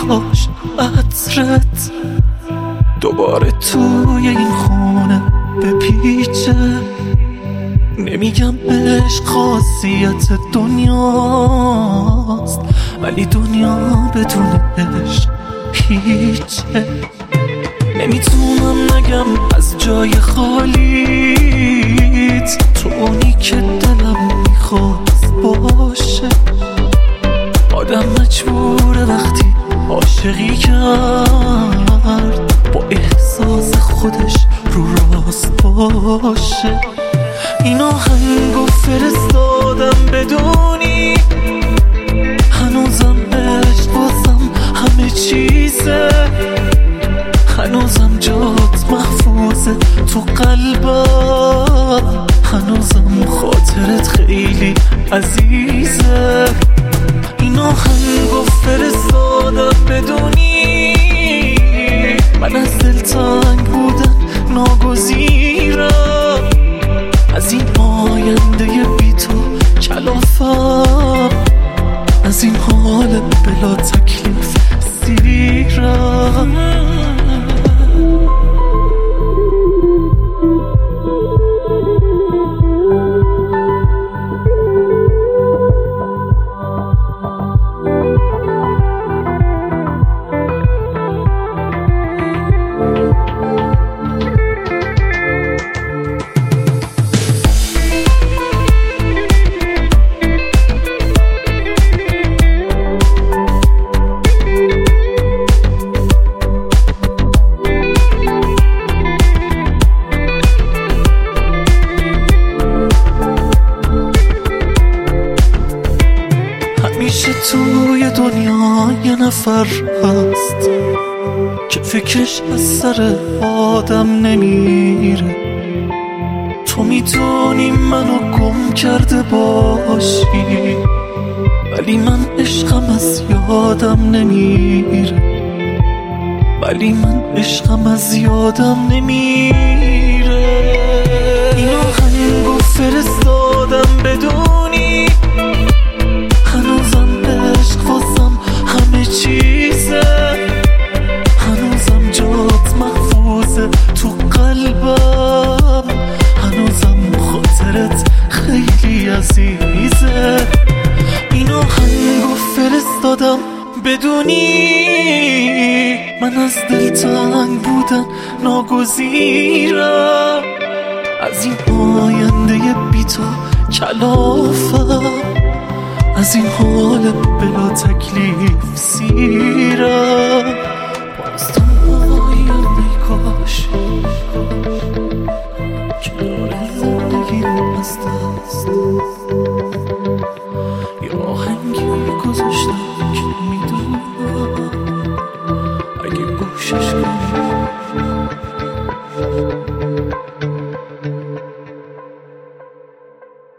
کاش عطرت دوباره توی این خونه بپیچه. نمیگم عشق خاصیت دنیاست، ولی دنیا بدون عشق هیچه. نمیتونم نگم از جای خالیت، تو اونی که دلم میخواست باشه. آدم مجبوره وقتی عاشقی کرد با احساس خودش رو راست باشه. این آهنگو فرستادم بدونی هنوزم عشق بازم همه چیزه، هنوزم جات محفوظه تو قلبم، هنوزم خاطرت خیلی عزیزه. این آهنگو فرستادم بدونی من از دل تنگ بودن ناگزیرم، از این آینده بی تو کلافم، از این حال بلا تکلیف سیرم. همیشه توی دنیا یه نفر هست که فکرش از سر آدم نمیره. تو میدونی منو گم کرده باشی، ولی من عشقم از یادم نمیره، ولی من عشقم از یادم نمیره. این آهنگو فرستادم بدونی هنوزم عشق واسم همه چیزه، هنوزم جات محفوظه تو قلبم، هنوزم خاطرت خیلی عزیزه. این آهنگو فرستادم بدونی من از دل تنگ بودن ناگزیرم، از این آینده بی تو کلافم، از این حال بلا تکلیف سیرم. باستم آینده کاش کنار زندگی از دست یه آهنگی گذاشتم که میدونم